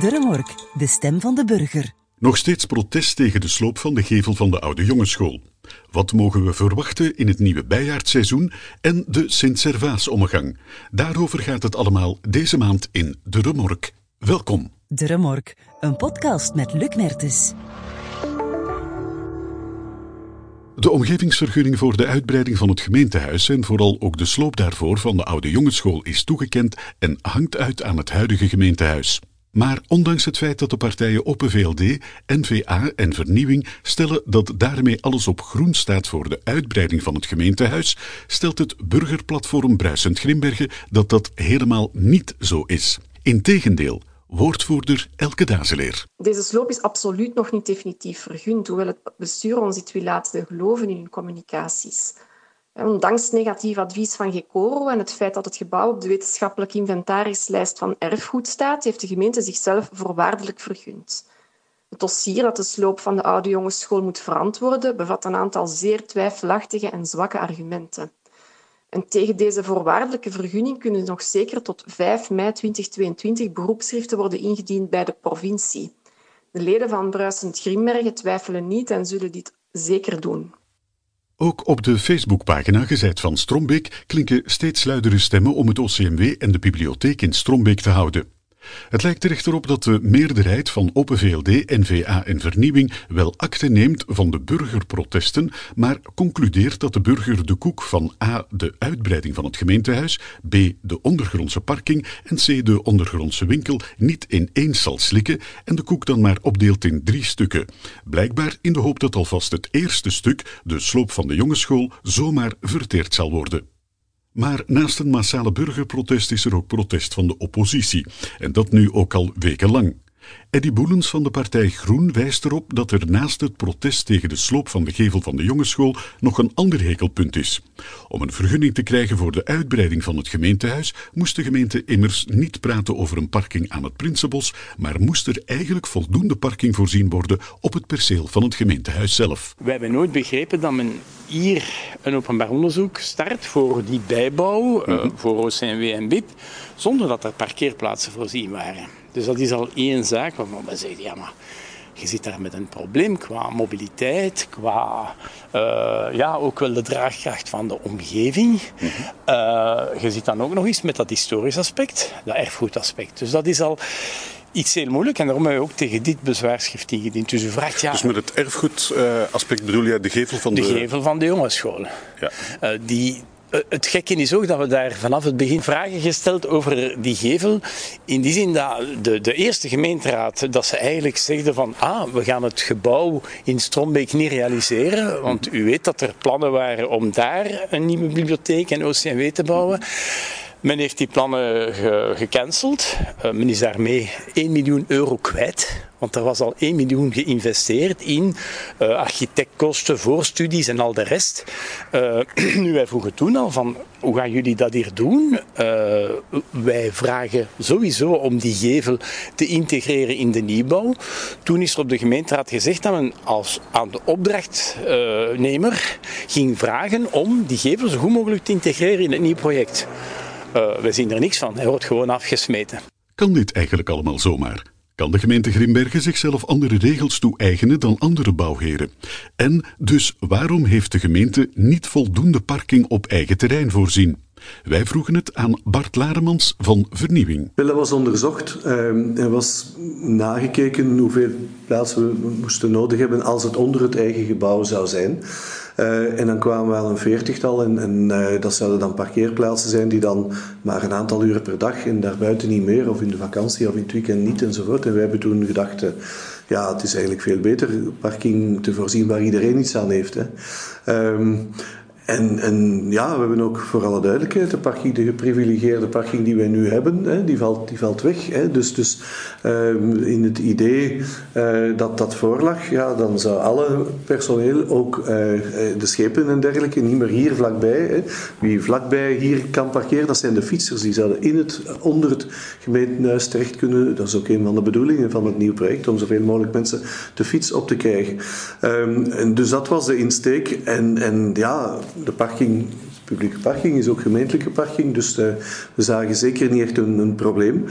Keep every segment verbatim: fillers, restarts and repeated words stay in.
De Remork, de stem van de burger. Nog steeds protest tegen de sloop van de gevel van de oude jongensschool. Wat mogen we verwachten in het nieuwe bijaardseizoen en de Sint-Servaas-ommegang? Daarover gaat het allemaal deze maand in De Remork. Welkom. De Remork, een podcast met Luc Mertens. De omgevingsvergunning voor de uitbreiding van het gemeentehuis en vooral ook de sloop daarvoor van de oude jongensschool is toegekend en hangt uit aan het huidige gemeentehuis. Maar ondanks het feit dat de partijen Open V L D, N V A en Vernieuwing stellen dat daarmee alles op groen staat voor de uitbreiding van het gemeentehuis, stelt het burgerplatform Bruisend-Grimbergen dat dat helemaal niet zo is. Integendeel, woordvoerder Elke Dazeleer. Deze sloop is absoluut nog niet definitief vergund, hoewel het bestuur ons dit wil laten geloven in hun communicaties. Ondanks negatief advies van Gecoro en het feit dat het gebouw op de wetenschappelijke inventarislijst van erfgoed staat, heeft de gemeente zichzelf voorwaardelijk vergund. Het dossier dat de sloop van de oude jongensschool moet verantwoorden, bevat een aantal zeer twijfelachtige en zwakke argumenten. En tegen deze voorwaardelijke vergunning kunnen nog zeker tot vijf mei tweeduizend tweeëntwintig beroepsschriften worden ingediend bij de provincie. De leden van Bruisend-Grimbergen twijfelen niet en zullen dit zeker doen. Ook op de Facebookpagina Gezet van Strombeek klinken steeds luidere stemmen om het O C M W en de bibliotheek in Strombeek te houden. Het lijkt er echter op dat de meerderheid van Open V L D, N V A en Vernieuwing wel akte neemt van de burgerprotesten, maar concludeert dat de burger de koek van A. de uitbreiding van het gemeentehuis, B. de ondergrondse parking en C. de ondergrondse winkel niet ineens zal slikken en de koek dan maar opdeelt in drie stukken. Blijkbaar in de hoop dat alvast het eerste stuk, de sloop van de jongensschool, zomaar verteerd zal worden. Maar naast een massale burgerprotest is er ook protest van de oppositie. En dat nu ook al wekenlang. Eddy Boelens van de partij Groen wijst erop dat er naast het protest tegen de sloop van de gevel van de jongensschool nog een ander hekelpunt is. Om een vergunning te krijgen voor de uitbreiding van het gemeentehuis moest de gemeente immers niet praten over een parking aan het Prinsenbos, maar moest er eigenlijk voldoende parking voorzien worden op het perceel van het gemeentehuis zelf. Wij hebben nooit begrepen dat men hier een openbaar onderzoek start voor die bijbouw, mm-hmm. uh, voor O C M W en B I P, zonder dat er parkeerplaatsen voorzien waren. Dus dat is al één zaak waarvan we zeggen, ja maar je zit daar met een probleem qua mobiliteit, qua uh, ja, ook wel de draagkracht van de omgeving. Mm-hmm. Uh, je zit dan ook nog eens met dat historisch aspect, dat erfgoedaspect. Dus dat is al iets heel moeilijk en daarom hebben we ook tegen dit bezwaarschrift ingediend. Dus u vraagt, ja... Dus met het erfgoedaspect uh, bedoel je de gevel van de... De gevel van de jongensschool. Ja. Uh, die... Het gekke is ook dat we daar vanaf het begin vragen gesteld over die gevel. In die zin dat de, de eerste gemeenteraad, dat ze eigenlijk zegden van ah, we gaan het gebouw in Strombeek niet realiseren. Want u weet dat er plannen waren om daar een nieuwe bibliotheek en O C M W te bouwen. Men heeft die plannen ge- gecanceld. Uh, men is daarmee één miljoen euro kwijt. Want er was al één miljoen geïnvesteerd in uh, architectkosten, voorstudies en al de rest. Uh, nu, wij vroegen toen al van, hoe gaan jullie dat hier doen? Uh, wij vragen sowieso om die gevel te integreren in de nieuwbouw. Toen is er op de gemeenteraad gezegd dat men als aan de opdrachtnemer ging vragen om die gevel zo goed mogelijk te integreren in het nieuw project. Uh, wij zien er niks van, hij wordt gewoon afgesmeten. Kan dit eigenlijk allemaal zomaar? Kan de gemeente Grimbergen zichzelf andere regels toe-eigenen dan andere bouwheren? En dus waarom heeft de gemeente niet voldoende parking op eigen terrein voorzien? Wij vroegen het aan Bart Laremans van Vernieuwing. Wel, dat was onderzocht. Uh, er was nagekeken hoeveel plaatsen we moesten nodig hebben als het onder het eigen gebouw zou zijn. Uh, en dan kwamen we aan een veertigtal en, en uh, dat zouden dan parkeerplaatsen zijn die dan maar een aantal uren per dag en daarbuiten niet meer, of in de vakantie of in het weekend niet enzovoort. En wij hebben toen gedacht, uh, ja, het is eigenlijk veel beter parking te voorzien waar iedereen iets aan heeft. Hè. Um, En, en ja, we hebben ook voor alle duidelijkheid, de parking, de geprivilegeerde parking die wij nu hebben, hè, die, valt, die valt weg. Hè. Dus, dus uh, in het idee uh, dat dat voorlag, ja, dan zou alle personeel, ook uh, de schepen en dergelijke, niet meer hier vlakbij. Hè. Wie vlakbij hier kan parkeren, dat zijn de fietsers. Die zouden in het, onder het gemeentehuis terecht kunnen. Dat is ook een van de bedoelingen van het nieuwe project, om zoveel mogelijk mensen de fiets op te krijgen. Um, en dus dat was de insteek. En, en ja, de parking publieke parking is ook gemeentelijke parking, dus uh, we zagen zeker niet echt een, een probleem.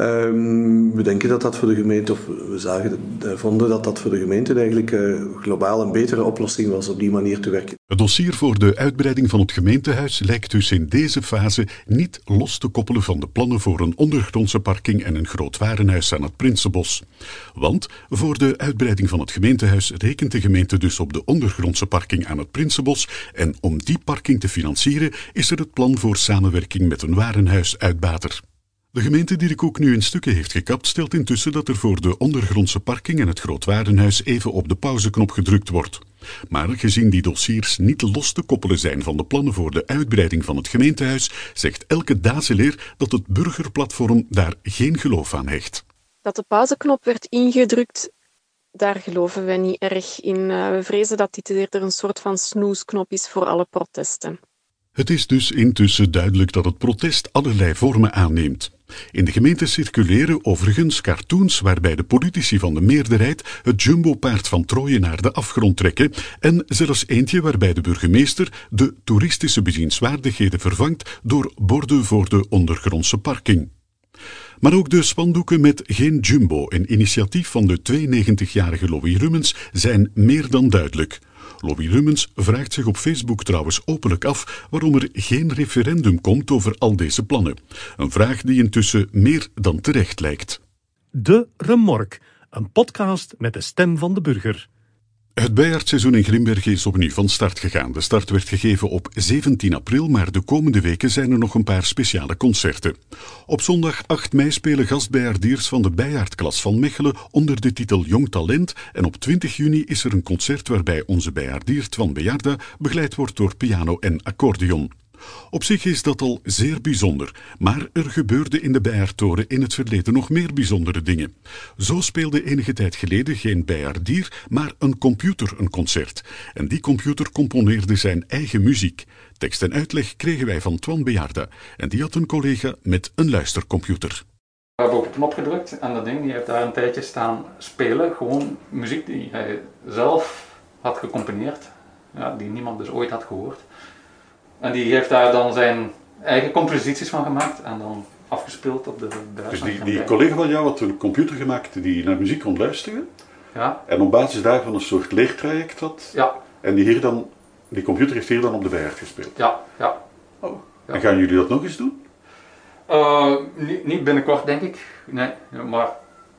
Um, we denken dat dat voor de gemeente, of we zagen, uh, vonden dat dat voor de gemeente eigenlijk uh, globaal een betere oplossing was op die manier te werken. Het dossier voor de uitbreiding van het gemeentehuis lijkt dus in deze fase niet los te koppelen van de plannen voor een ondergrondse parking en een groot warenhuis aan het Prinsenbos. Want voor de uitbreiding van het gemeentehuis rekent de gemeente dus op de ondergrondse parking aan het Prinsenbos en om die parking te financieren is er het plan voor samenwerking met een warenhuis uit Bater. De gemeente die de koek nu in stukken heeft gekapt stelt intussen dat er voor de ondergrondse parking en het groot warenhuis even op de pauzeknop gedrukt wordt. Maar gezien die dossiers niet los te koppelen zijn van de plannen voor de uitbreiding van het gemeentehuis, zegt Elke Dazeleer dat het burgerplatform daar geen geloof aan hecht. Dat de pauzeknop werd ingedrukt, daar geloven wij niet erg in. We vrezen dat dit eerder een soort van snoesknop is voor alle protesten. Het is dus intussen duidelijk dat het protest allerlei vormen aanneemt. In de gemeente circuleren overigens cartoons waarbij de politici van de meerderheid het jumbopaard van Troje naar de afgrond trekken en zelfs eentje waarbij de burgemeester de toeristische bezienswaardigheden vervangt door borden voor de ondergrondse parking. Maar ook de spandoeken met Geen Jumbo, een initiatief van de tweeënnegentigjarige Louis Rummens, zijn meer dan duidelijk. Louis Rummens vraagt zich op Facebook trouwens openlijk af waarom er geen referendum komt over al deze plannen. Een vraag die intussen meer dan terecht lijkt. De Remork, een podcast met de stem van de burger. Het bijaardseizoen in Grimbergen is opnieuw van start gegaan. De start werd gegeven op zeventien april, maar de komende weken zijn er nog een paar speciale concerten. Op zondag acht mei spelen gastbijaardiers van de bijaardklas van Mechelen onder de titel Jong Talent en op twintig juni is er een concert waarbij onze bijaardier Twan Bejaarda begeleid wordt door piano en accordeon. Op zich is dat al zeer bijzonder, maar er gebeurde in de Bijaardtoren in het verleden nog meer bijzondere dingen. Zo speelde enige tijd geleden geen bijaardier, maar een computer een concert. En die computer componeerde zijn eigen muziek. Tekst en uitleg kregen wij van Twan Bejaarda en die had een collega met een luistercomputer. We hebben op de knop gedrukt en dat ding die heeft daar een tijdje staan spelen. Gewoon muziek die hij zelf had gecomponeerd, ja, die niemand dus ooit had gehoord. En die heeft daar dan zijn eigen composities van gemaakt en dan afgespeeld op de buis. Dus die, die collega van jou had een computer gemaakt die naar muziek kon luisteren? Ja. En op basis daarvan een soort leertraject had? Ja. En die, hier dan, die computer heeft hier dan op de bijaard gespeeld? Ja, ja. Oh. Ja. En gaan jullie dat nog eens doen? Uh, niet, niet binnenkort denk ik, nee, maar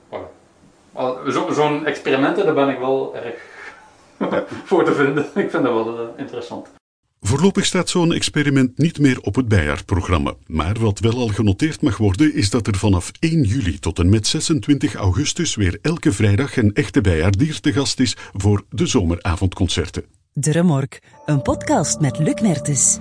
uh, zo, zo'n experimenten daar ben ik wel erg ja. voor te vinden. Ik vind dat wel uh, interessant. Voorlopig staat zo'n experiment niet meer op het bijaardprogramma. Maar wat wel al genoteerd mag worden is dat er vanaf één juli tot en met zesentwintig augustus weer elke vrijdag een echte bijaardier te gast is voor de zomeravondconcerten. De Remork, een podcast met Luc Mertens.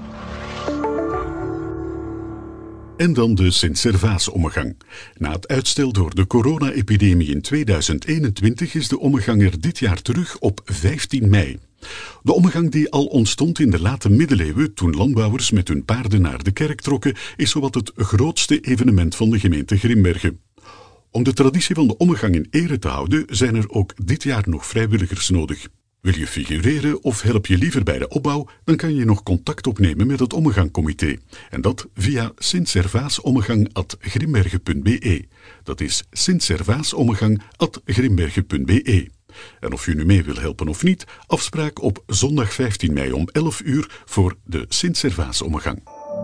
En dan de Sint-Servaas-ommegang. Na het uitstel door de corona-epidemie in tweeduizend eenentwintig is de ommegang er dit jaar terug op vijftien mei. De ommegang die al ontstond in de late middeleeuwen toen landbouwers met hun paarden naar de kerk trokken, is zowat het grootste evenement van de gemeente Grimbergen. Om de traditie van de ommegang in ere te houden zijn er ook dit jaar nog vrijwilligers nodig. Wil je figureren of help je liever bij de opbouw, dan kan je nog contact opnemen met het Ommegangcomité. En dat via sint-servaasommegang at grimbergen punt be. Dat is sint-servaasommegang at grimbergen punt be. En of je nu mee wil helpen of niet, afspraak op zondag vijftien mei om elf uur voor de Sint-Servaasommegang.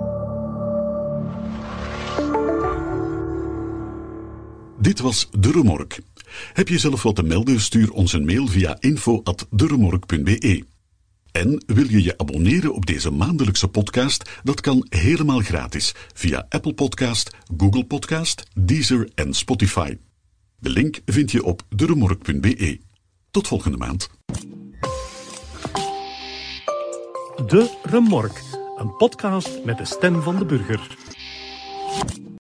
Dit was De Remork. Heb je zelf wat te melden, stuur ons een mail via info at deremork punt be. En wil je je abonneren op deze maandelijkse podcast? Dat kan helemaal gratis via Apple Podcast, Google Podcast, Deezer en Spotify. De link vind je op deremork punt be. Tot volgende maand. De Remork, een podcast met de stem van de burger.